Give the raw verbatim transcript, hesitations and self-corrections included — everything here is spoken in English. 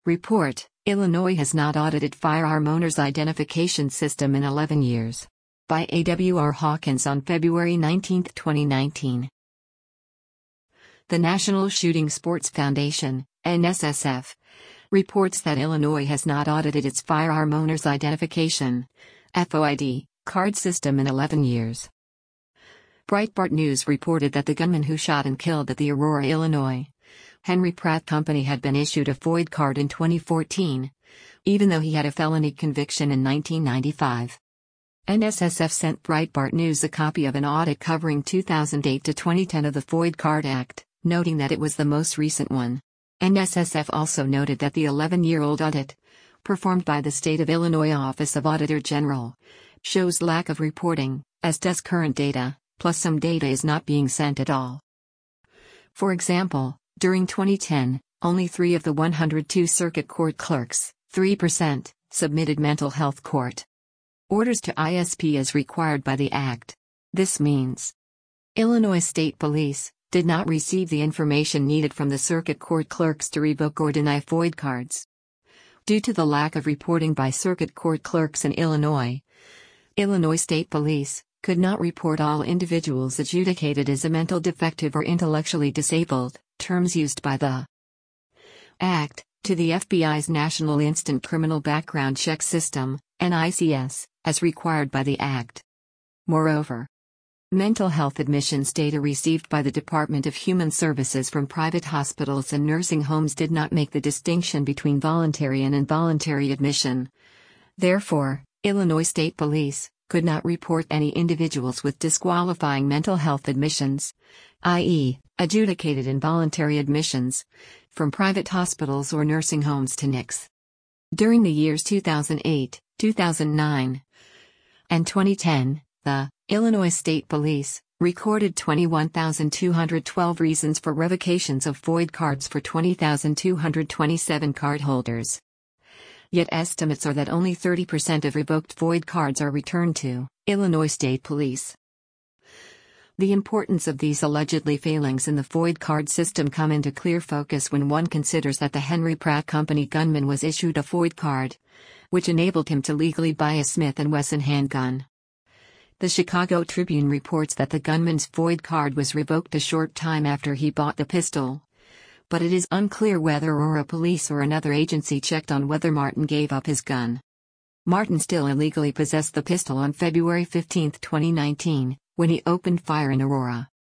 Report: Illinois has not audited firearm owners' identification system in eleven years. By A W R Hawkins on February nineteenth, twenty nineteen. The National Shooting Sports Foundation, N S S F, reports that Illinois has not audited its firearm owners' identification F O I D card system in eleven years. Breitbart News reported that the gunman who shot and killed at the Aurora, Illinois, Henry Pratt Company had been issued a F O I D card in twenty fourteen, even though he had a felony conviction in nineteen ninety-five. N S S F sent Breitbart News a copy of an audit covering two thousand eight to twenty ten of the F O I D Card Act, noting that it was the most recent one. N S S F also noted that the eleven-year-old audit, performed by the State of Illinois Office of Auditor General, shows lack of reporting, as does current data, plus some data is not being sent at all. For example, during twenty ten, only three of the one hundred two circuit court clerks, three percent, submitted mental health court orders to I S P as required by the Act. This means Illinois State Police did not receive the information needed from the circuit court clerks to revoke or deny F O I D cards. Due to the lack of reporting by circuit court clerks in Illinois, Illinois State Police could not report all individuals adjudicated as a mental defective or intellectually disabled, terms used by the Act, to the F B I's National Instant Criminal Background Check System, N I C S, as required by the Act. Moreover, mental health admissions data received by the Department of Human Services from private hospitals and nursing homes did not make the distinction between voluntary and involuntary admission. Therefore, Illinois State Police could not report any individuals with disqualifying mental health admissions, that is, adjudicated involuntary admissions, from private hospitals or nursing homes to N I C S. During the years two thousand eight, two thousand nine, and twenty ten, the Illinois State Police recorded twenty-one thousand two hundred twelve reasons for revocations of F O I D cards for twenty thousand two hundred twenty-seven cardholders. Yet estimates are that only thirty percent of revoked F O I D cards are returned to Illinois State Police. The importance of these allegedly failings in the F O I D card system come into clear focus when one considers that the Henry Pratt Company gunman was issued a F O I D card, which enabled him to legally buy a Smith and Wesson handgun. The Chicago Tribune reports that the gunman's F O I D card was revoked a short time after he bought the pistol. But it is unclear whether Aurora Police or another agency checked on whether Martin gave up his gun. Martin still illegally possessed the pistol on February fifteenth, twenty nineteen, when he opened fire in Aurora.